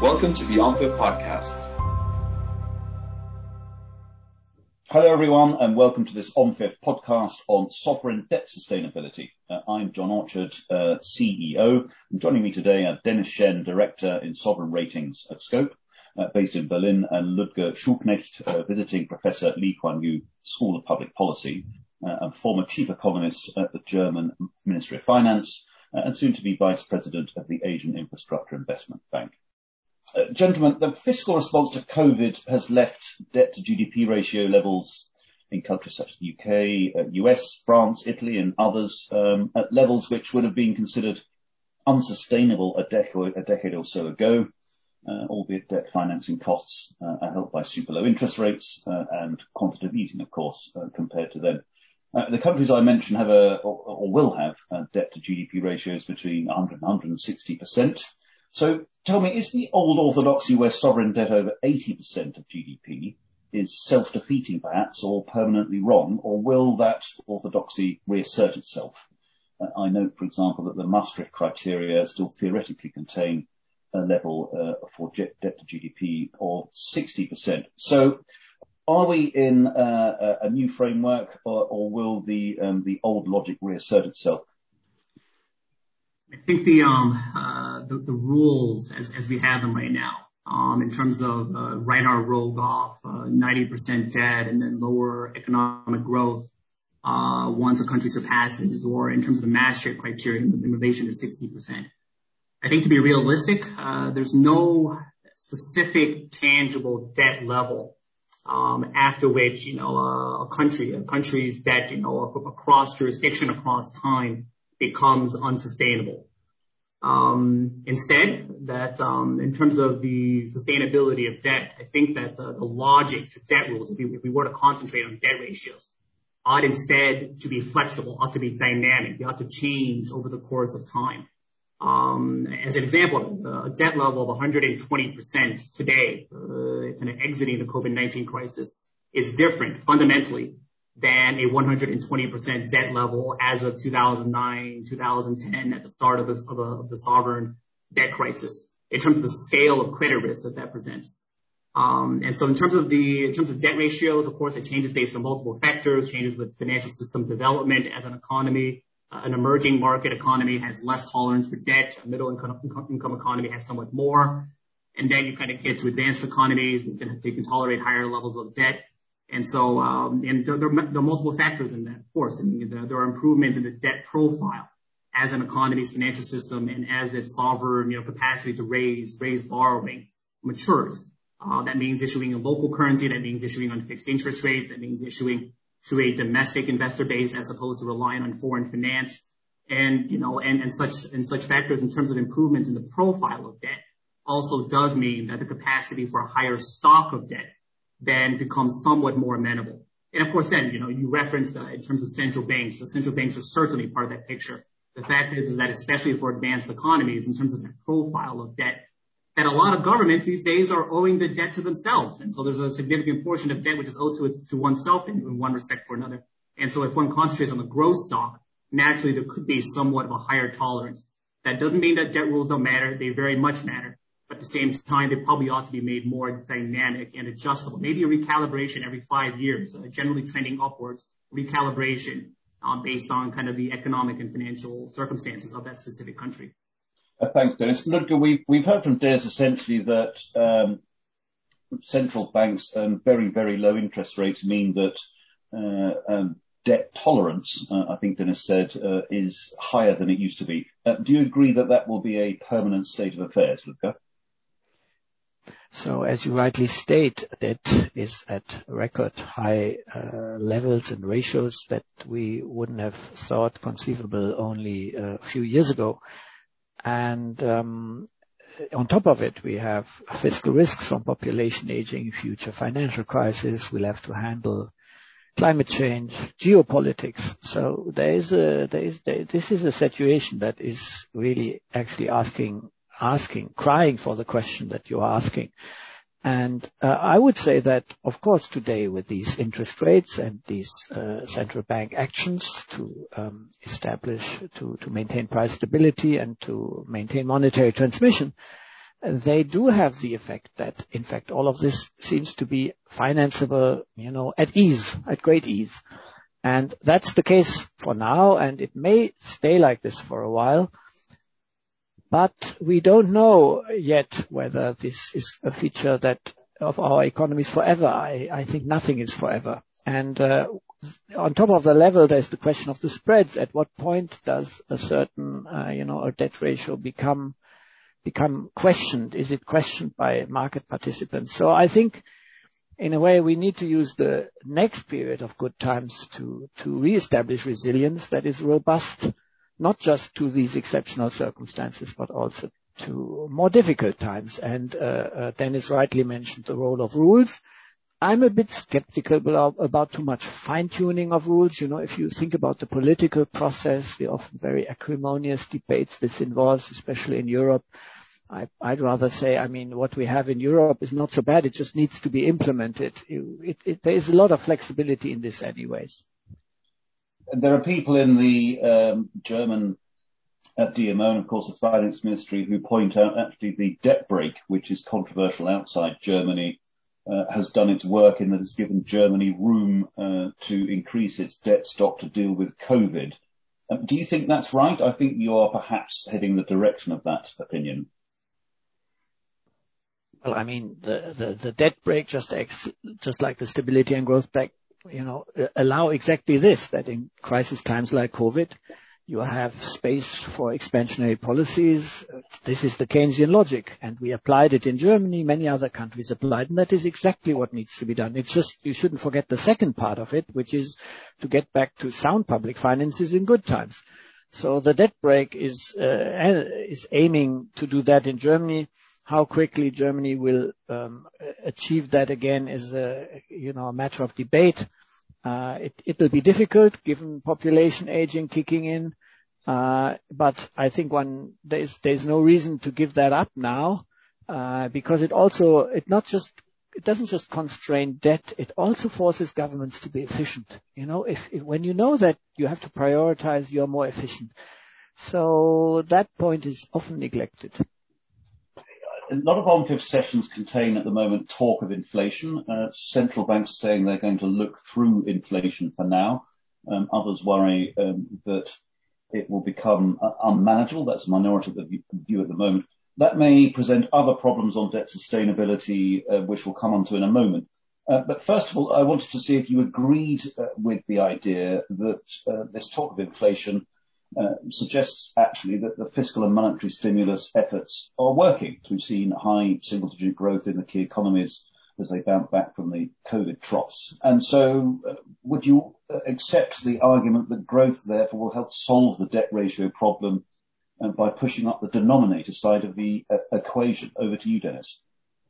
Welcome to the OnFIF podcast. Hello everyone and welcome to this OnFIF podcast on sovereign debt sustainability. I'm John Orchard, CEO, and joining me today are Dennis Shen, Director in Sovereign Ratings at Scope, based in Berlin, and Ludger Schulknecht, visiting Professor at Lee Kuan Yew School of Public Policy, and former Chief Economist at the German Ministry of Finance, and soon to be Vice President of the Asian Infrastructure Investment Bank. Gentlemen, the fiscal response to COVID has left debt to GDP ratio levels in countries such as the UK, US, France, Italy and others at levels which would have been considered unsustainable a decade or so ago, albeit debt financing costs are helped by super low interest rates and quantitative easing, of course, compared to them. The countries I mentioned have or will have debt to GDP ratios between 100 and 160%. So tell me, is the old orthodoxy where sovereign debt over 80% of GDP is self-defeating perhaps or permanently wrong, or will that orthodoxy reassert itself? I note, for example, that the Maastricht criteria still theoretically contain a level for debt to GDP of 60%. So are we in a new framework, or will the old logic reassert itself? I think the rules as we have them right now, in terms of right arm rolled off, 90% debt and then lower economic growth once a country surpasses, or in terms of the Maastricht criteria in relation to 60%. I think to be realistic, there's no specific tangible debt level after which a country's debt across jurisdiction, across time, becomes unsustainable. Instead, that in terms of the sustainability of debt, I think that the logic to debt rules, if we were to concentrate on debt ratios, ought instead to be flexible, ought to be dynamic. They ought to change over the course of time. As an example, a debt level of 120% today, kind of exiting the COVID-19 crisis, is different fundamentally than a 120% debt level as of 2009, 2010, at the start of the sovereign debt crisis, in terms of the scale of credit risk that presents. And so in terms of debt ratios, of course, it changes based on multiple factors, changes with financial system development as an economy. An emerging market economy has less tolerance for debt. A middle income economy has somewhat more. And then you kind of get to advanced economies. They can tolerate higher levels of debt. And so, and there are multiple factors in that, of course. I mean, there are improvements in the debt profile as an economy's financial system and as its sovereign, capacity to raise borrowing matures. That means issuing in local currency. That means issuing on fixed interest rates. That means issuing to a domestic investor base as opposed to relying on foreign finance. And, and such factors in terms of improvements in the profile of debt also does mean that the capacity for a higher stock of debt then becomes somewhat more amenable. And of course then, you referenced in terms of central banks. The central banks are certainly part of that picture. The fact is that especially for advanced economies, in terms of the profile of debt, that a lot of governments these days are owing the debt to themselves. And so there's a significant portion of debt which is owed to oneself in one respect or another. And so if one concentrates on the gross stock, naturally there could be somewhat of a higher tolerance. That doesn't mean that debt rules don't matter. They very much matter. But at the same time, they probably ought to be made more dynamic and adjustable. Maybe a recalibration every 5 years, generally trending upwards, recalibration based on kind of the economic and financial circumstances of that specific country. Thanks, Dennis. Ludger, we've heard from Dennis essentially that central banks and very, very low interest rates mean that debt tolerance, I think Dennis said, is higher than it used to be. Do you agree that will be a permanent state of affairs, Ludger? So as you rightly state, debt is at record high levels and ratios that we wouldn't have thought conceivable only a few years ago. And on top of it, we have fiscal risks from population aging, future financial crisis. We'll have to handle climate change, geopolitics. So this is a situation that is really actually crying for the question that you're asking. And I would say that, of course, today with these interest rates and these central bank actions to establish, to maintain price stability and to maintain monetary transmission, they do have the effect that, in fact, all of this seems to be financeable, at ease, at great ease. And that's the case for now, and it may stay like this for a while. But we don't know yet whether this is a feature that of our economies forever. I think nothing is forever. And on top of the level, there's the question of the spreads. At what point does a certain, a debt ratio become questioned? Is it questioned by market participants? So I think, in a way, we need to use the next period of good times to reestablish resilience that is robust, not just to these exceptional circumstances, but also to more difficult times. And Dennis rightly mentioned the role of rules. I'm a bit skeptical about too much fine-tuning of rules. If you think about the political process, the often very acrimonious debates this involves, especially in Europe, I'd rather say, what we have in Europe is not so bad. It just needs to be implemented. There is a lot of flexibility in this anyways. There are people in the German DMO and, of course, the Finance Ministry who point out actually the debt brake, which is controversial outside Germany, has done its work in that it's given Germany room to increase its debt stock to deal with COVID. Do you think that's right? I think you are perhaps heading the direction of that opinion. Well, the debt brake just like the stability and growth pact, allow exactly this, that in crisis times like COVID, you have space for expansionary policies. This is the Keynesian logic, and we applied it in Germany. Many other countries applied, and that is exactly what needs to be done. It's just, you shouldn't forget the second part of it, which is to get back to sound public finances in good times. So the debt brake is aiming to do that in Germany. How quickly Germany will achieve that again is a matter of debate. It will be difficult given population aging kicking in, but I think there's no reason to give that up now, because it doesn't just constrain debt, it also forces governments to be efficient. When you know that you have to prioritize, you're more efficient. So that point is often neglected. A lot of OMFIF sessions contain at the moment talk of inflation. Central banks are saying they're going to look through inflation for now. Others worry that it will become unmanageable. That's a minority of the view at the moment. That may present other problems on debt sustainability, which we'll come on to in a moment. But first of all, I wanted to see if you agreed with the idea that this talk of inflation suggests actually that the fiscal and monetary stimulus efforts are working. We've seen high single-digit growth in the key economies as they bounce back from the COVID troughs. And so would you accept the argument that growth, therefore, will help solve the debt ratio problem by pushing up the denominator side of the equation? Over to you, Dennis.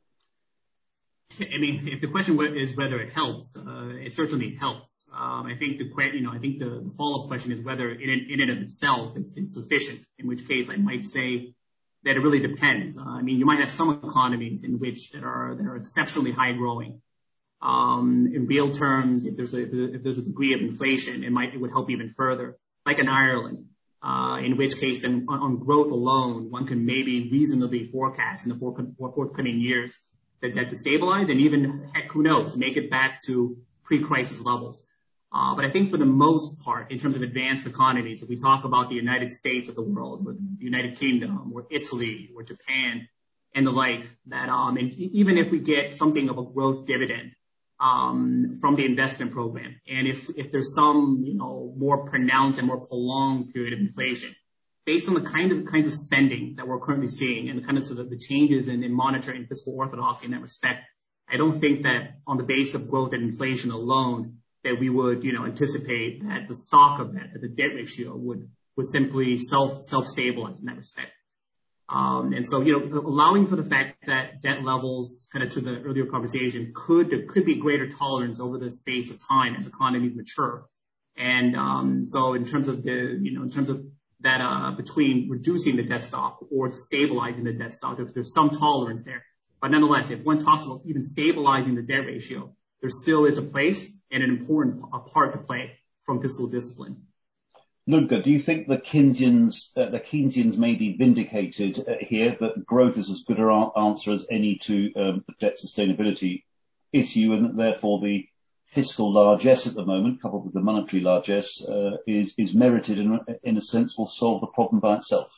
If the question is whether it helps, it certainly helps. I think the follow-up question is whether in and of itself it's insufficient, in which case I might say that it really depends. You might have some economies in which that are exceptionally high growing. In real terms, if there's a degree of inflation, it would help even further, like in Ireland. In which case, then on growth alone, one can maybe reasonably forecast in the forthcoming years that to stabilize and even, heck, who knows, make it back to pre-crisis levels. But I think for the most part, in terms of advanced economies, if we talk about the United States of the world, or the United Kingdom, or Italy, or Japan, and the like, that and even if we get something of a growth dividend from the investment program, and if there's some more pronounced and more prolonged period of inflation, based on the kinds of spending that we're currently seeing and the kind of sort of the changes in monetary and fiscal orthodoxy in that respect, I don't think that on the base of growth and inflation alone that we would, anticipate that the stock of that the debt ratio would simply self-stabilize in that respect. And so, allowing for the fact that debt levels, kind of to the earlier conversation, could be greater tolerance over the space of time as economies mature. And so in terms of that between reducing the debt stock or stabilizing the debt stock, there's some tolerance there. But nonetheless, if one talks about even stabilizing the debt ratio, there still is a place and an important part to play from fiscal discipline. Ludger, do you think the Keynesians may be vindicated here, that growth is as good an answer as any to the debt sustainability issue, and that therefore the fiscal largesse at the moment, coupled with the monetary largesse, is merited and in a sense will solve the problem by itself?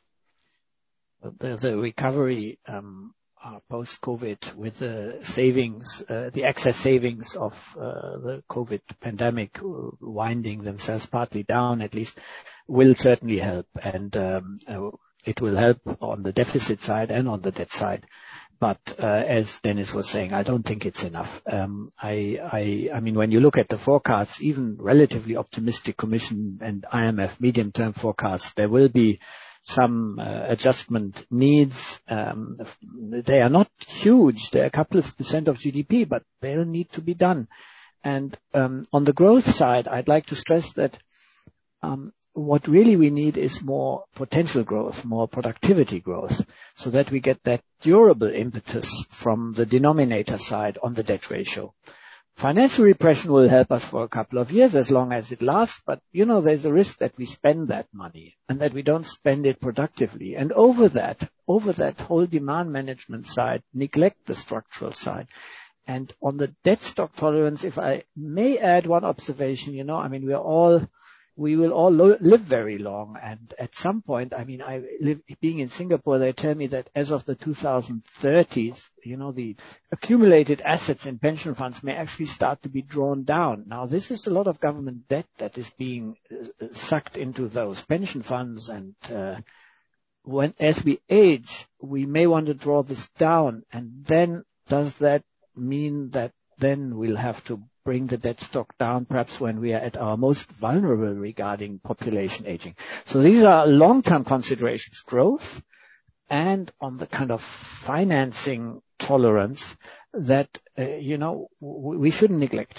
The recovery post-COVID with the savings, the excess savings of the COVID pandemic winding themselves partly down, at least, will certainly help. And it will help on the deficit side and on the debt side. But as Dennis was saying, I don't think it's enough. I mean, when you look at the forecasts, even relatively optimistic Commission and IMF medium-term forecasts, there will be some adjustment needs. They are not huge. They're a couple of % of GDP, but they'll need to be done. And on the growth side, I'd like to stress that what really we need is more potential growth, more productivity growth, so that we get that durable impetus from the denominator side on the debt ratio. Financial repression will help us for a couple of years as long as it lasts, but there's a risk that we spend that money and that we don't spend it productively. And over that whole demand management side, neglect the structural side. And on the debt stock tolerance, if I may add one observation, we will all live very long. And at some point, being in Singapore, they tell me that as of the 2030s, the accumulated assets in pension funds may actually start to be drawn down. Now, this is a lot of government debt that is being sucked into those pension funds. And as we age, we may want to draw this down. And then does that mean that then we'll have to bring the debt stock down, perhaps when we are at our most vulnerable regarding population aging? So these are long-term considerations, growth, and on the kind of financing tolerance that, we shouldn't neglect.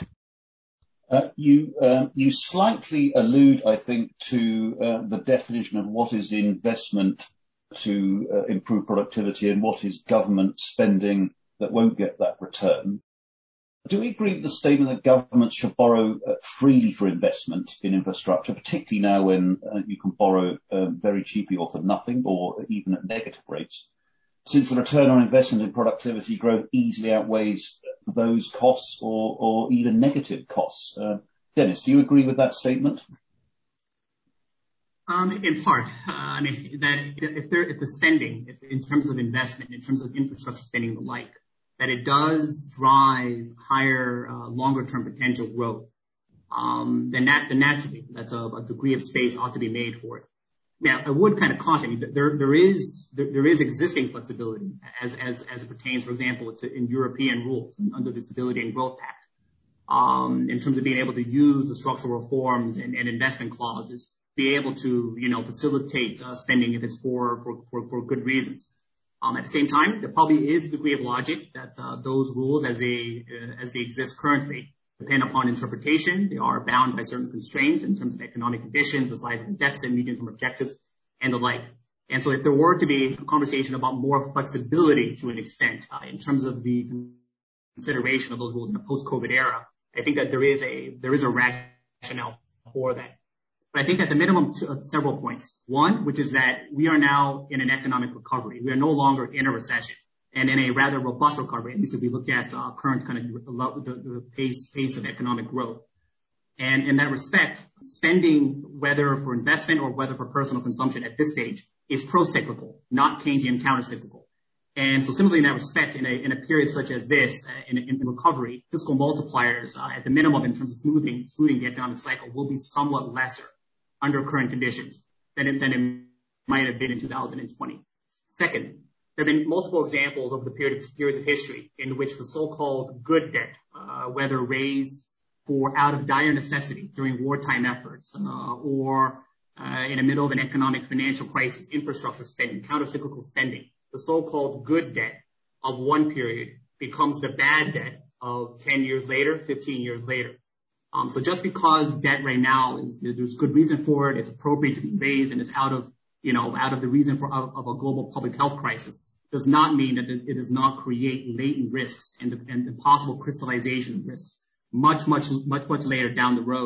You slightly allude, I think, to the definition of what is investment to improve productivity and what is government spending that won't get that return. Do we agree with the statement that governments should borrow freely for investment in infrastructure, particularly now when you can borrow very cheaply or for nothing, or even at negative rates, since the return on investment in productivity growth easily outweighs those costs or even negative costs? Dennis, do you agree with that statement? In part. That if the spending, in terms of investment, in terms of infrastructure spending and the like, that it does drive higher, longer-term potential growth, then naturally, that's a degree of space ought to be made for it. Now, I would kind of caution that there is existing flexibility as it pertains, for example, in European rules under the Stability and Growth Pact, in terms of being able to use the structural reforms and investment clauses, be able to, facilitate spending if it's for good reasons. At the same time, there probably is a degree of logic that those rules, as they exist currently, depend upon interpretation. They are bound by certain constraints in terms of economic conditions, the size of the deficit, medium-term objectives, and the like. And so if there were to be a conversation about more flexibility to an extent in terms of the consideration of those rules in a post-COVID era, I think that there is a rationale for that. But I think at the minimum, several points. One, which is that we are now in an economic recovery. We are no longer in a recession, and in a rather robust recovery, at least if we look at current kind of the pace of economic growth. And in that respect, spending, whether for investment or whether for personal consumption at this stage, is pro-cyclical, not Keynesian counter-cyclical. And so similarly in that respect, in a period such as this, in recovery, fiscal multipliers at the minimum in terms of smoothing the economic cycle will be somewhat lesser under current conditions than it might have been in 2020. Second, there have been multiple examples over the periods of history in which the so-called good debt, whether raised for out of dire necessity during wartime efforts, or in the middle of an economic financial crisis, infrastructure spending, counter-cyclical spending, the so-called good debt of one period becomes the bad debt of 10 years later, 15 years later. So just because debt right now there's good reason for it, it's appropriate to be raised, and it's out of the reason of a global public health crisis, does not mean that it does not create latent risks and possible crystallization of risks much later down the road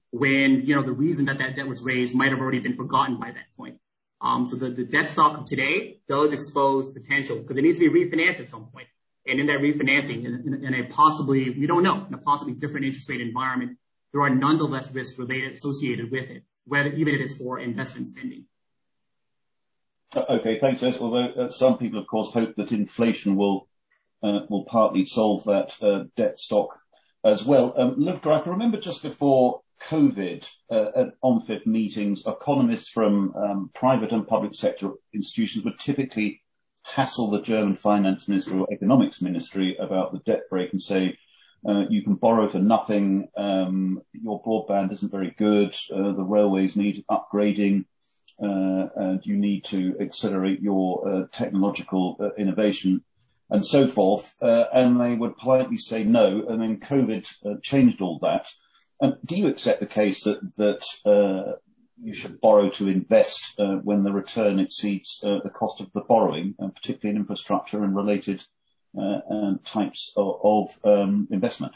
when, the reason that debt was raised might have already been forgotten by that point. So the debt stock of today does expose potential because it needs to be refinanced at some point. And in that refinancing, in a possibly, we don't know, in a possibly different interest rate environment, there are nonetheless risks associated with it, even if it's for investment spending. Okay, thanks, Ed. Although some people, of course, hope that inflation will partly solve that debt stock as well. Look, I can remember just before COVID at OMFIF meetings, economists from private and public sector institutions would typically hassle the German finance ministry or economics ministry about the debt brake and say, you can borrow for nothing, your broadband isn't very good, the railways need upgrading, and you need to accelerate your technological innovation and so forth. And they would politely say no, and then COVID changed all that. Do you accept the case that you should borrow to invest when the return exceeds the cost of the borrowing, particularly in infrastructure and related types of investment?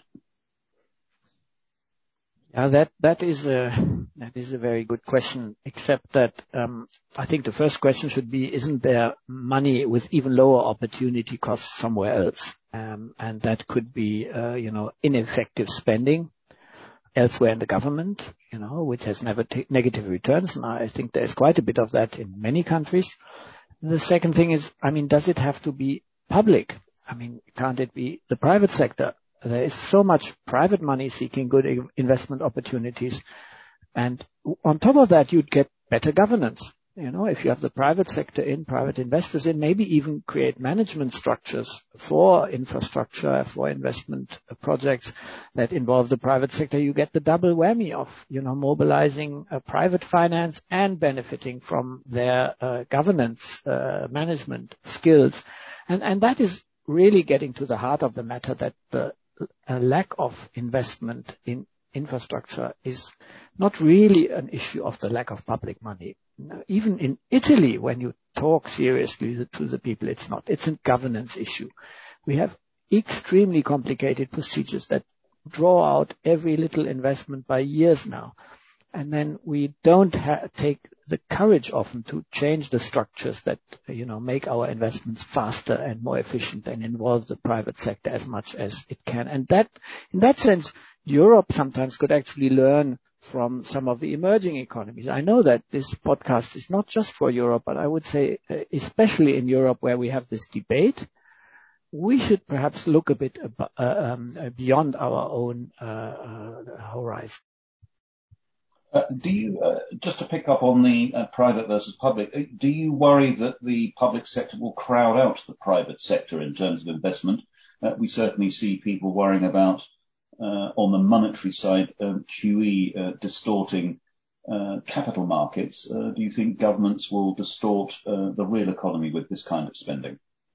Yeah, that is a very good question, except that I think the first question should be, isn't there money with even lower opportunity costs somewhere else? And that could be, ineffective spending elsewhere in the government, which has never negative returns. And I think there's quite a bit of that in many countries. The second thing is, does it have to be public? Can't it be the private sector? There is so much private money seeking good investment opportunities. And on top of that, you'd get better governance. If you have the private sector in, private investors in, maybe even create management structures for infrastructure, for investment projects that involve the private sector, you get the double whammy of, mobilizing private finance and benefiting from their governance, management skills. And that is really getting to the heart of the matter, that the lack of investment in infrastructure is not really an issue of the lack of public money. Even in Italy, when you talk seriously to the people, it's not. It's a governance issue. We have extremely complicated procedures that draw out every little investment by years now. And then we don't take the courage often to change the structures that, make our investments faster and more efficient and involve the private sector as much as it can. And that, in that sense, Europe sometimes could actually learn from some of the emerging economies. I know that this podcast is not just for Europe, but I would say, especially in Europe where we have this debate, we should perhaps look a bit beyond our own horizon. Do you, just to pick up on the private versus public, do you worry that the public sector will crowd out the private sector in terms of investment? We certainly see people worrying about, on the monetary side, QE distorting capital markets. Do you think governments will distort the real economy with this kind of spending?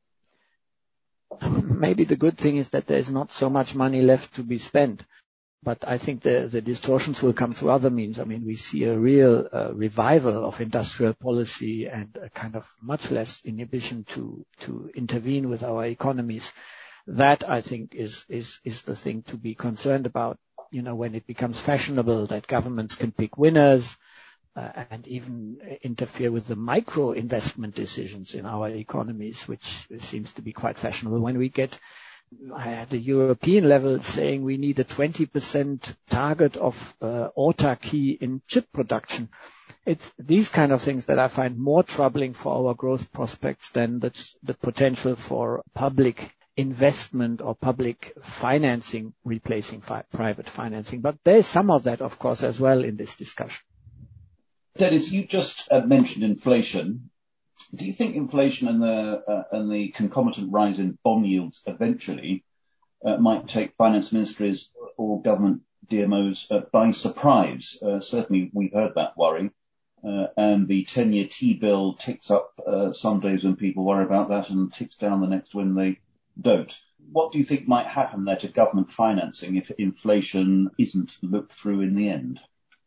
Maybe the good thing is that there's not so much money left to be spent. But I think the distortions will come through other means. We see a real revival of industrial policy and a kind of much less inhibition to intervene with our economies. That, I think, is the thing to be concerned about. When it becomes fashionable that governments can pick winners and even interfere with the micro investment decisions in our economies, which seems to be quite fashionable. When we get at the European level saying we need a 20% target of autarky in chip production. It's these kind of things that I find more troubling for our growth prospects than the potential for public investment or public financing replacing private financing. But there's some of that, of course, as well in this discussion. Dennis, you just mentioned inflation. Do you think inflation and the concomitant rise in bond yields eventually might take finance ministries or government DMOs by surprise? Certainly, we've heard that worry. And the 10-year T-bill ticks up some days when people worry about that and ticks down the next when they don't. What do you think might happen there to government financing if inflation isn't looked through in the end?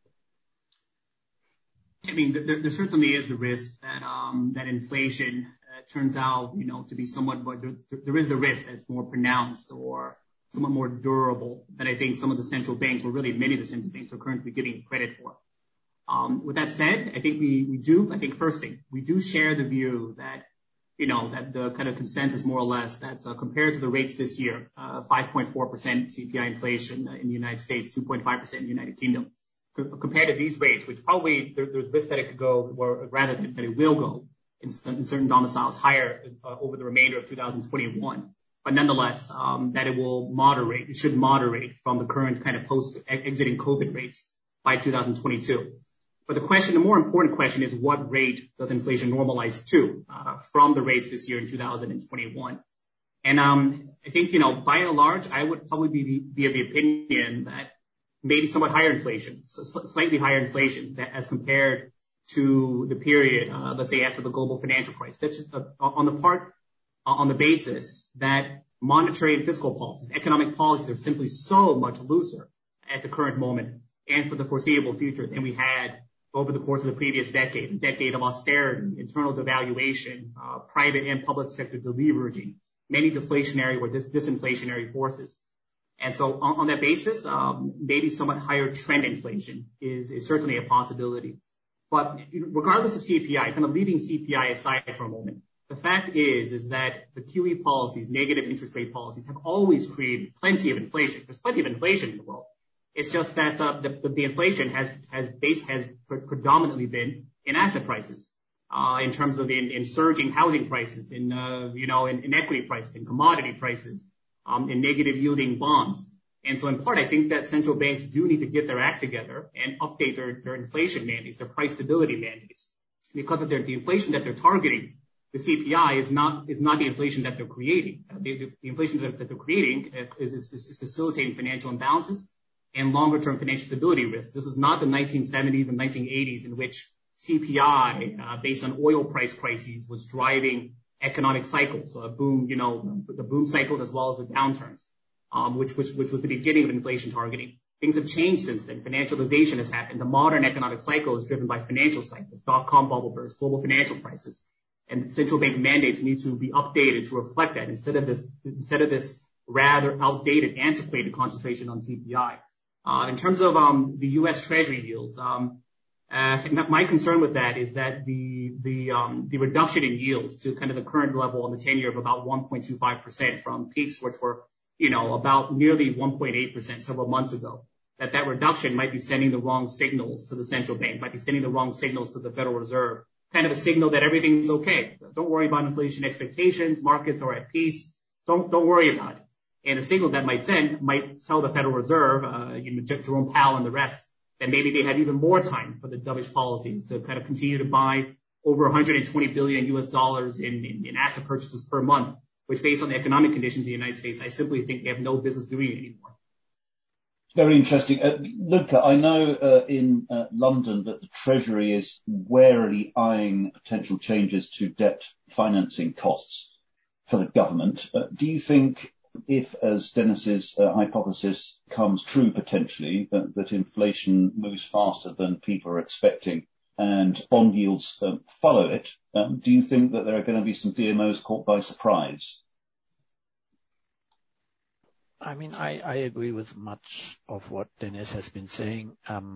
There certainly is the risk that inflation turns out, to be somewhat, but there is the risk that's more pronounced or somewhat more durable than I think some of the central banks, or really many of the central banks, are currently giving credit for. With that said, I think first thing, we do share the view that, that the kind of consensus more or less that compared to the rates this year, 5.4% CPI inflation in the United States, 2.5% in the United Kingdom, compared to these rates, which probably there's risk that it could go, or rather that it will go in certain domiciles higher over the remainder of 2021. But nonetheless, that it should moderate from the current kind of post-exiting COVID rates by 2022. But the more important question is, what rate does inflation normalize to from the rates this year in 2021? And I think, by and large, I would probably be of the opinion that maybe somewhat higher inflation, so slightly higher inflation as compared to the period, let's say after the global financial crisis. That's just on the basis that monetary and fiscal policies, economic policies, are simply so much looser at the current moment and for the foreseeable future than we had over the course of the previous decade, a decade of austerity, internal devaluation, private and public sector deleveraging, many deflationary or disinflationary forces. And so on that basis, maybe somewhat higher trend inflation is certainly a possibility. But regardless of CPI, kind of leaving CPI aside for a moment, the fact is that the QE policies, negative interest rate policies, have always created plenty of inflation. There's plenty of inflation in the world. It's just that the inflation has predominantly been in asset prices, in terms of in surging housing prices, in equity prices, in commodity prices, in negative yielding bonds. And so in part, I think that central banks do need to get their act together and update their inflation mandates, their price stability mandates, because of the inflation that they're targeting. The CPI is not the inflation that they're creating. The inflation that they're creating is facilitating financial imbalances and longer-term financial stability risk. This is not the 1970s and 1980s in which CPI, based on oil price crises, was driving economic cycles, the boom cycles as well as the downturns, which was the beginning of inflation targeting. Things have changed since then. Financialization has happened. The modern economic cycle is driven by financial cycles, dot-com bubble burst, global financial crisis, and central bank mandates need to be updated to reflect that instead of this rather outdated, antiquated concentration on CPI. In terms of the U.S. Treasury yields, my concern with that is that the reduction in yields to kind of the current level on the 10-year of about 1.25% from peaks which were about nearly 1.8% several months ago, that reduction might be sending the wrong signals to the central bank, might be sending the wrong signals to the Federal Reserve, kind of a signal that everything's okay. Don't worry about inflation expectations. Markets are at peace. Don't worry about it. And a signal that might tell the Federal Reserve, Jerome Powell and the rest, that maybe they have even more time for the dovish policies to kind of continue to buy over $120 billion in asset purchases per month, which based on the economic conditions in the United States, I simply think they have no business doing it anymore. Very interesting. Ludger, I know in London that the Treasury is warily eyeing potential changes to debt financing costs for the government. Do you think if, as Dennis's hypothesis comes true potentially, that inflation moves faster than people are expecting and bond yields follow it, do you think that there are going to be some DMOs caught by surprise? I mean, I agree with much of what Dennis has been saying.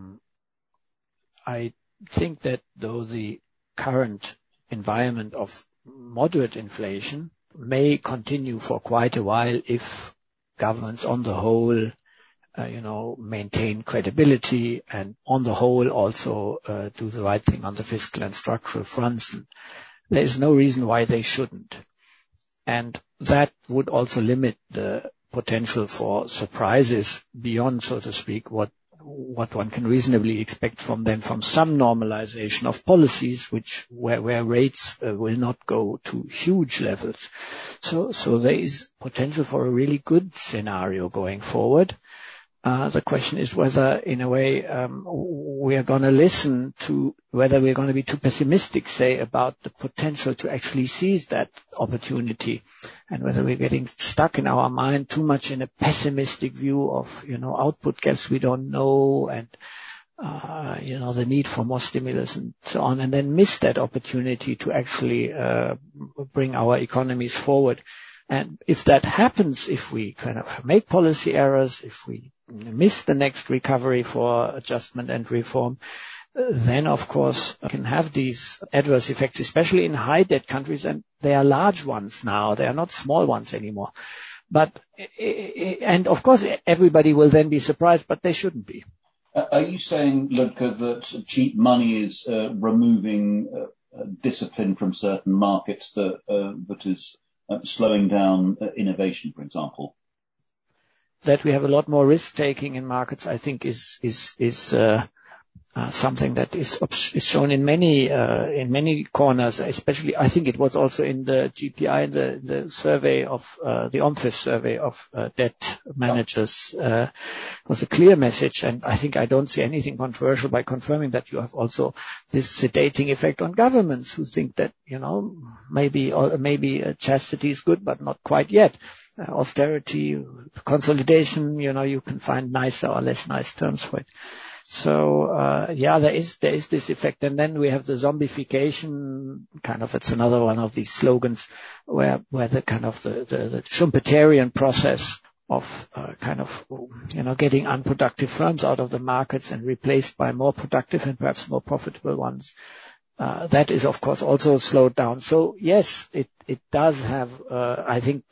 I think that though the current environment of moderate inflation may continue for quite a while if governments on the whole, maintain credibility and on the whole also do the right thing on the fiscal and structural fronts. There is no reason why they shouldn't. And that would also limit the potential for surprises beyond, so to speak, what one can reasonably expect from them, from some normalization of policies, where rates will not go to huge levels. So there is potential for a really good scenario going forward. The question is whether, in a way, we are going to listen to whether we're going to be too pessimistic, say, about the potential to actually seize that opportunity, and whether we're getting stuck in our mind too much in a pessimistic view of, output gaps we don't know, and, the need for more stimulus and so on, and then miss that opportunity to actually bring our economies forward. And if that happens, if we kind of make policy errors, if we miss the next recovery for adjustment and reform, then of course we can have these adverse effects, especially in high debt countries, and they are large ones now. They are not small ones anymore. But, and of course everybody will then be surprised, but they shouldn't be. Are you saying, Ludger, that cheap money is removing discipline from certain markets that is slowing down innovation, for example? That we have a lot more risk taking in markets, I think, is something that is shown in many corners. Especially, I think it was also in the GPI, the survey of the OMFIF survey of debt managers, was a clear message. And I think I don't see anything controversial by confirming that you have also this sedating effect on governments who think that, maybe chastity is good, but not quite yet. Austerity, consolidation, you can find nicer or less nice terms for it. So, there is this effect. And then we have the zombification, it's another one of these slogans where the kind of the Schumpeterian process of, getting unproductive firms out of the markets and replaced by more productive and perhaps more profitable ones. That is, of course, also slowed down. So yes, it does have, I think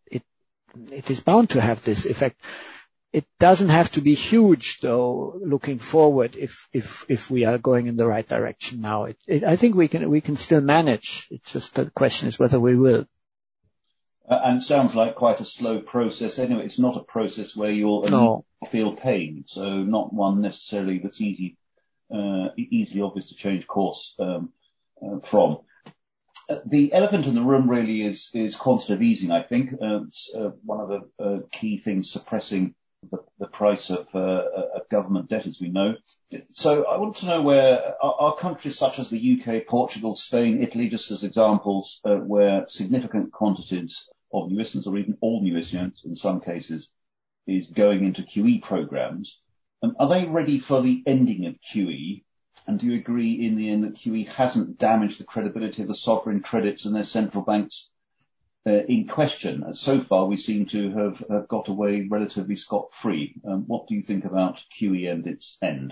it is bound to have this effect. It doesn't have to be huge, though, looking forward, if we are going in the right direction now. I think we can still manage. It's just the question is whether we will. And it sounds like quite a slow process. Anyway, it's not a process where you'll feel pain. So not one necessarily that's easily obvious to change course from. The elephant in the room really is quantitative easing, I think. It's one of the key things suppressing the price of government debt, as we know. So I want to know where are countries such as the UK, Portugal, Spain, Italy, just as examples, where significant quantities of new issuance, or even all new issuance in some cases, is going into QE programs. Are they ready for the ending of QE? And do you agree in the end that QE hasn't damaged the credibility of the sovereign credits and their central banks in question? So far, we seem to have got away relatively scot-free. What do you think about QE and its end?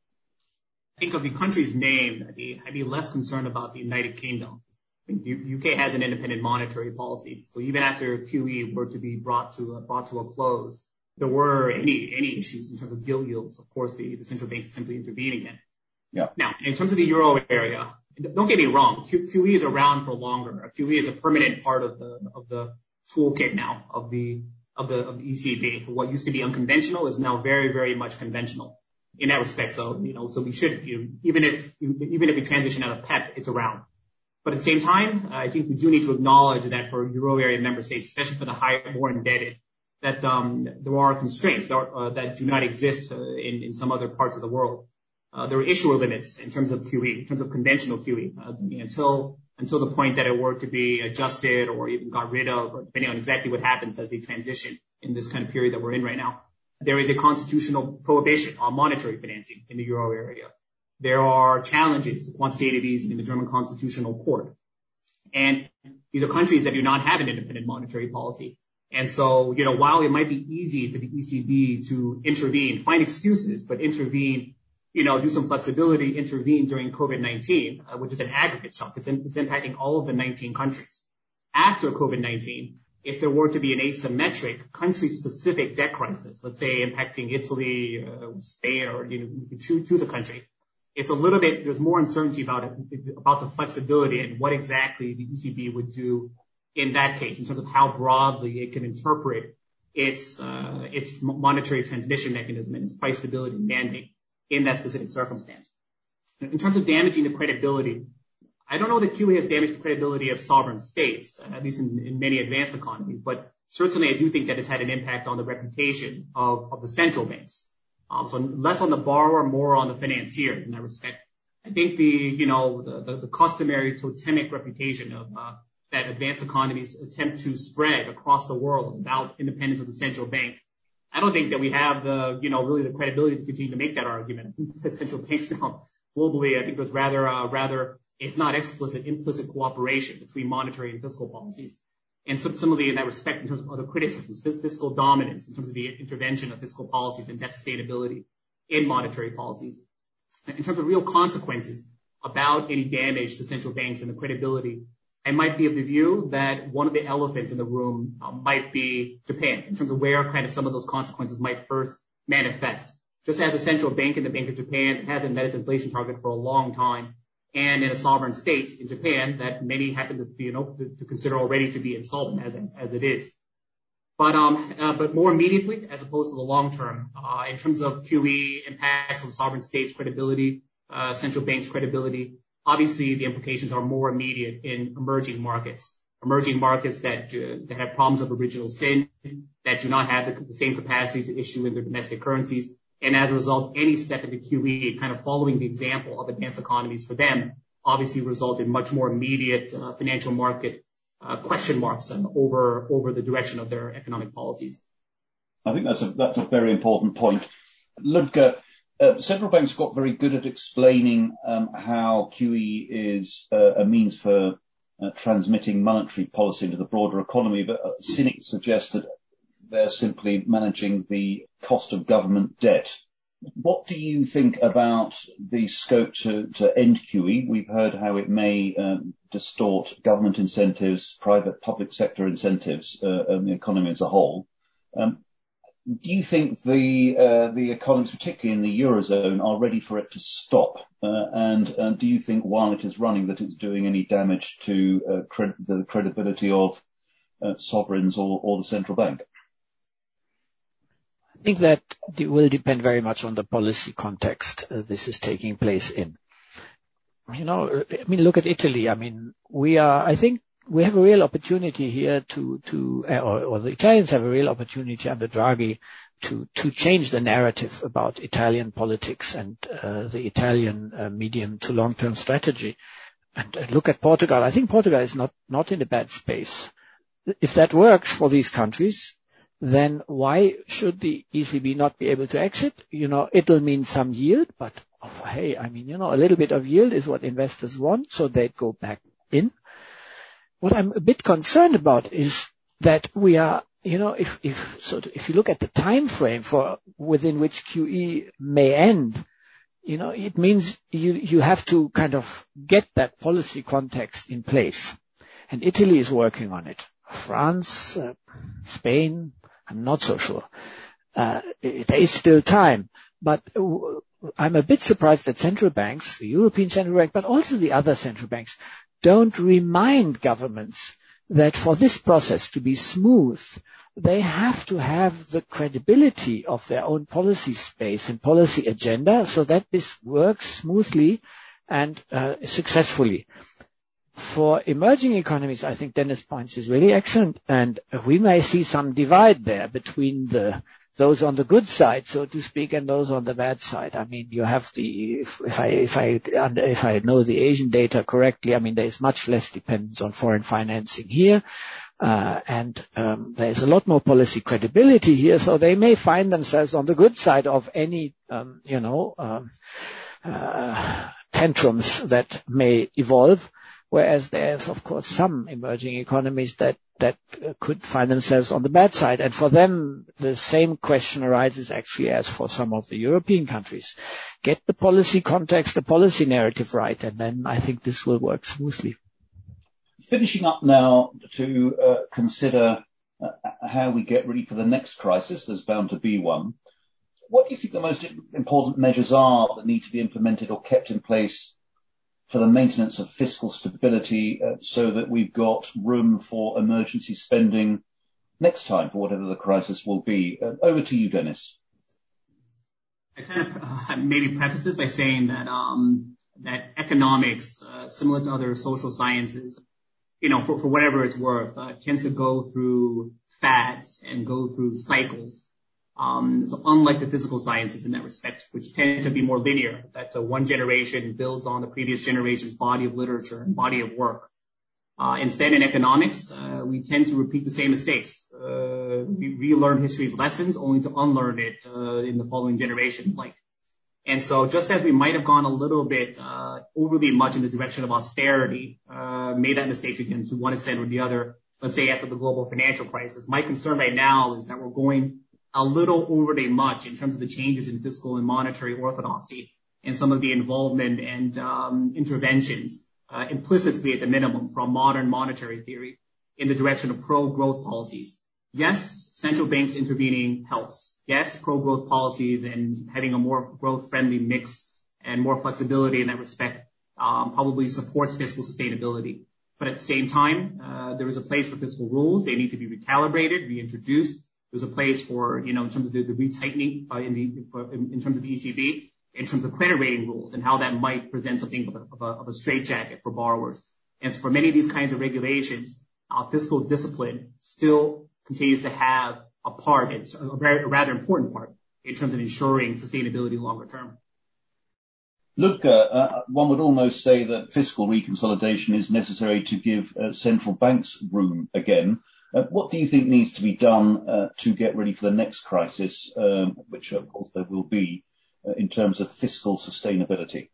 I think of the countries named, I'd be less concerned about the United Kingdom. I think UK has an independent monetary policy, so even after QE were to be brought to a close, there were any issues in terms of gilt yields. Of course, the central bank can simply intervene again. Yeah. Now, in terms of the euro area, don't get me wrong, QE is around for longer. QE is a permanent part of the toolkit now of the ECB. What used to be unconventional is now very, very much conventional in that respect. So, so we should, even if we transition out of PEP, it's around. But at the same time, I think we do need to acknowledge that for euro area member states, especially for the higher, more indebted, that there are constraints that do not exist in some other parts of the world. There are issuer limits in terms of QE, in terms of conventional QE, until the point that it were to be adjusted or even got rid of, or depending on exactly what happens as they transition in this kind of period that we're in right now. There is a constitutional prohibition on monetary financing in the euro area. There are challenges to quantitative easing in the German Constitutional Court. And these are countries that do not have an independent monetary policy. And so, while it might be easy for the ECB to intervene, find excuses, but intervene, do some flexibility, intervene during COVID-19, which is an aggregate shock. It's impacting all of the 19 countries. After COVID-19, if there were to be an asymmetric country-specific debt crisis, let's say impacting Italy, Spain, or choose a country, it's a little bit, there's more uncertainty about the flexibility and what exactly the ECB would do in that case, in terms of how broadly it can interpret its monetary transmission mechanism and its price stability mandate in that specific circumstance. In terms of damaging the credibility, I don't know that QE has damaged the credibility of sovereign states, at least in many advanced economies, but certainly I do think that it's had an impact on the reputation of the central banks. So less on the borrower, more on the financier in that respect. I think the customary totemic reputation of that advanced economies attempt to spread across the world about independence of the central bank. I don't think that we have really the credibility to continue to make that argument. I think that central banks now globally, I think there's rather, if not explicit, implicit cooperation between monetary and fiscal policies. And similarly, in that respect, in terms of other criticisms, fiscal dominance, in terms of the intervention of fiscal policies and debt sustainability in monetary policies, in terms of real consequences about any damage to central banks and the credibility, I might be of the view that one of the elephants in the room might be Japan, in terms of where kind of some of those consequences might first manifest. Just as a central bank in the Bank of Japan hasn't met its inflation target for a long time, and in a sovereign state in Japan that many happen to be, to consider already to be insolvent as it is. But more immediately, as opposed to the long term, in terms of QE impacts on sovereign states' credibility, central banks' credibility, obviously the implications are more immediate in emerging markets that have problems of original sin, that do not have the same capacity to issue in their domestic currencies. And as a result, any step into QE, kind of following the example of advanced economies for them, obviously result in much more immediate financial market question marks over the direction of their economic policies. I think that's a very important point. Ludger, central banks got very good at explaining how QE is a means for transmitting monetary policy into the broader economy, but cynics suggest that they're simply managing the cost of government debt. What do you think about the scope to end QE? We've heard how it may distort government incentives, public sector incentives, and the economy as a whole. Do you think the economies, particularly in the Eurozone, are ready for it to stop? And do you think while it is running that it's doing any damage to the credibility of sovereigns or the central bank? I think that it will depend very much on the policy context this is taking place in. Look at Italy. I think we have a real opportunity here or the Italians have a real opportunity under Draghi to change the narrative about Italian politics and the Italian medium to long-term strategy. And look at Portugal. I think Portugal is not in a bad space. If that works for these countries, then why should the ECB not be able to exit? It'll mean some yield, but a little bit of yield is what investors want, so they'd go back in. What I'm a bit concerned about is that we are, if you look at the time frame within which QE may end, it means you have to kind of get that policy context in place. And Italy is working on it. France, Spain, I'm not so sure. There is still time, but I'm a bit surprised that central banks, the European Central Bank, but also the other central banks, don't remind governments that for this process to be smooth, they have to have the credibility of their own policy space and policy agenda so that this works smoothly and successfully. For emerging economies, I think Dennis' point is really excellent, and we may see some divide there between those on the good side, so to speak, and those on the bad side. You have if I know the Asian data correctly, there's much less dependence on foreign financing here, and there's a lot more policy credibility here, so they may find themselves on the good side of any, tantrums that may evolve. Whereas there's, of course, some emerging economies that could find themselves on the bad side. And for them, the same question arises actually as for some of the European countries. Get the policy context, the policy narrative right, and then I think this will work smoothly. Finishing up now to consider how we get ready for the next crisis. There's bound to be one. What do you think the most important measures are that need to be implemented or kept in place for the maintenance of fiscal stability so that we've got room for emergency spending next time for whatever the crisis will be? Over to you, Dennis. I kind of maybe preface this by saying that economics, similar to other social sciences, for whatever it's worth, tends to go through fads and go through cycles. So unlike the physical sciences in that respect, which tend to be more linear, that one generation builds on the previous generation's body of literature and body of work. Instead, in economics, we tend to repeat the same mistakes. We relearn history's lessons only to unlearn it in the following generation. And so just as we might have gone a little bit overly much in the direction of austerity, made that mistake again to one extent or the other, let's say after the global financial crisis. My concern right now is that we're going a little overly much in terms of the changes in fiscal and monetary orthodoxy and some of the involvement and interventions, implicitly at the minimum, from modern monetary theory in the direction of pro-growth policies. Yes, central banks intervening helps. Yes, pro-growth policies and having a more growth-friendly mix and more flexibility in that respect probably supports fiscal sustainability. But at the same time, there is a place for fiscal rules. They need to be recalibrated, reintroduced. There's a place for, in terms of the retightening in terms of the ECB, in terms of credit rating rules and how that might present something of a straitjacket for borrowers. And so for many of these kinds of regulations, fiscal discipline still continues to have a part, it's a rather important part in terms of ensuring sustainability longer term. Look, one would almost say that fiscal reconsolidation is necessary to give central banks room again. What do you think needs to be done to get ready for the next crisis, which of course there will be, in terms of fiscal sustainability?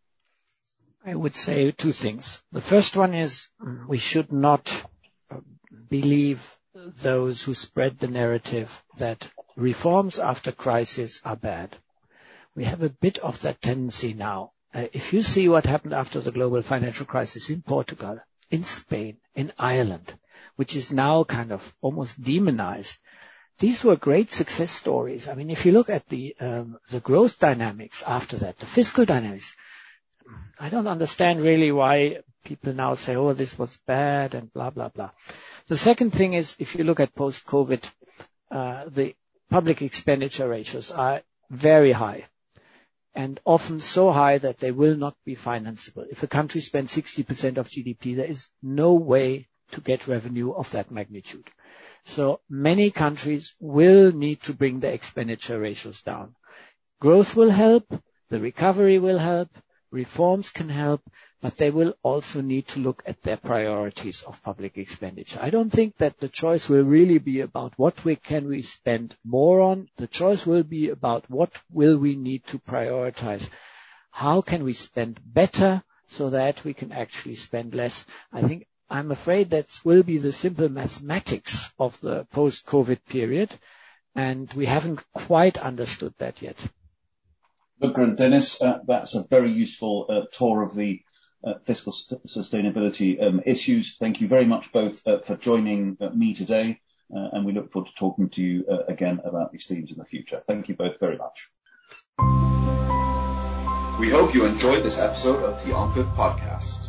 I would say two things. The first one is we should not believe those who spread the narrative that reforms after crisis are bad. We have a bit of that tendency now. If you see what happened after the global financial crisis in Portugal, in Spain, in Ireland, which is now kind of almost demonized, these were great success stories. I mean, if you look at the growth dynamics after that, the fiscal dynamics, I don't understand really why people now say, oh, this was bad and blah, blah, blah. The second thing is, if you look at post-COVID, the public expenditure ratios are very high and often so high that they will not be financeable. If a country spends 60% of GDP, there is no way to get revenue of that magnitude. So many countries will need to bring their expenditure ratios down. Growth will help, the recovery will help, reforms can help, but they will also need to look at their priorities of public expenditure. I don't think that the choice will really be about what can we spend more on. The choice will be about what will we need to prioritize. How can we spend better so that we can actually spend less? I'm afraid that will be the simple mathematics of the post-COVID period, and we haven't quite understood that yet. Luca and Dennis, that's a very useful tour of the fiscal sustainability issues. Thank you very much both for joining me today, and we look forward to talking to you again about these themes in the future. Thank you both very much. We hope you enjoyed this episode of the OnFIF podcast.